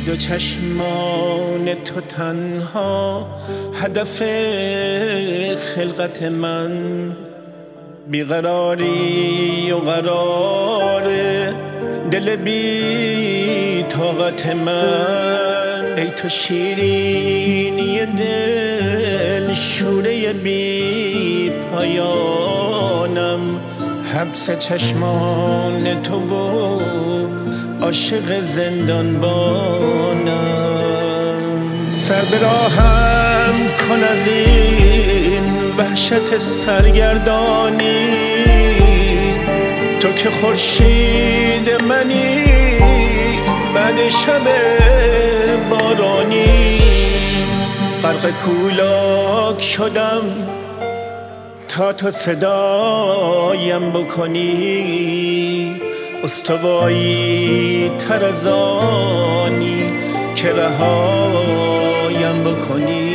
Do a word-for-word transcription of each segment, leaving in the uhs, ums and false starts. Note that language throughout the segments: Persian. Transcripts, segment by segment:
دو چشمان تو تنها هدف خلقت من، بیقراری و قرار دل بی طاقت من. ای تو شیرینی دل، شوره بی پایانم، حبس چشمان تو و عاشق زندان بانم. سر به راهم کن از این وحشت سرگردانی، تو که خورشید منی بعد شب بارانی. غرق کولاک شدم تا تو صدایم بکنی، استوایی تر از آنی که رهایم بکنی.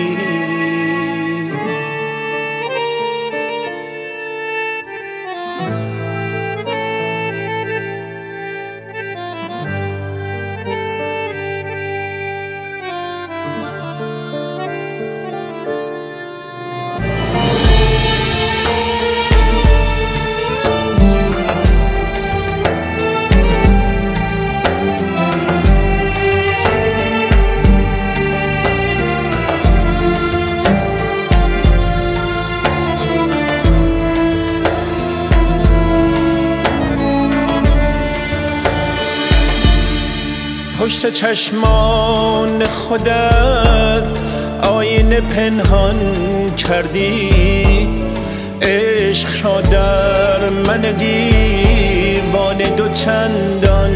پشت چشمان خودت آینه پنهان کردی، عشق را در من دیوانه دو چندان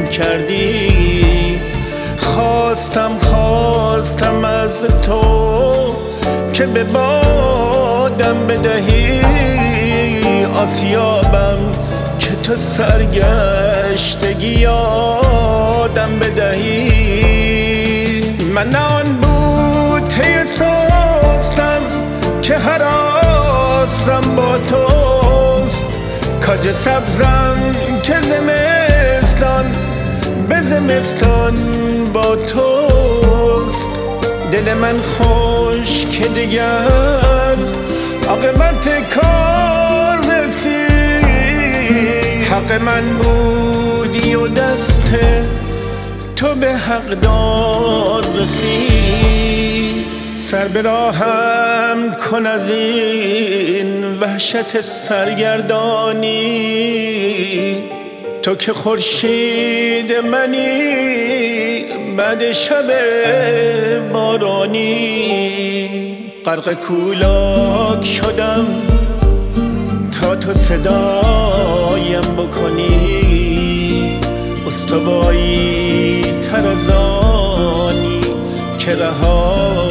کردی. خواستم خواستم از تو که به بادم بدهی آسیابم، که تو سرگشتگی یادم بدهی. من آن بوته سستم که هر آسم با توست، کاج سبزم که زمستان به زمستان با توست. دل من خوش که دیگر عاقبت کار رسید، حق من بودی و دست تو به حقدار رسید. سر به راهم کن از این وحشت سرگردانی، تو که خورشید منی بعد شب بارانی. غرق کولاک شدم تا تو صدایم بکنی، استوایی تر از آنی که رها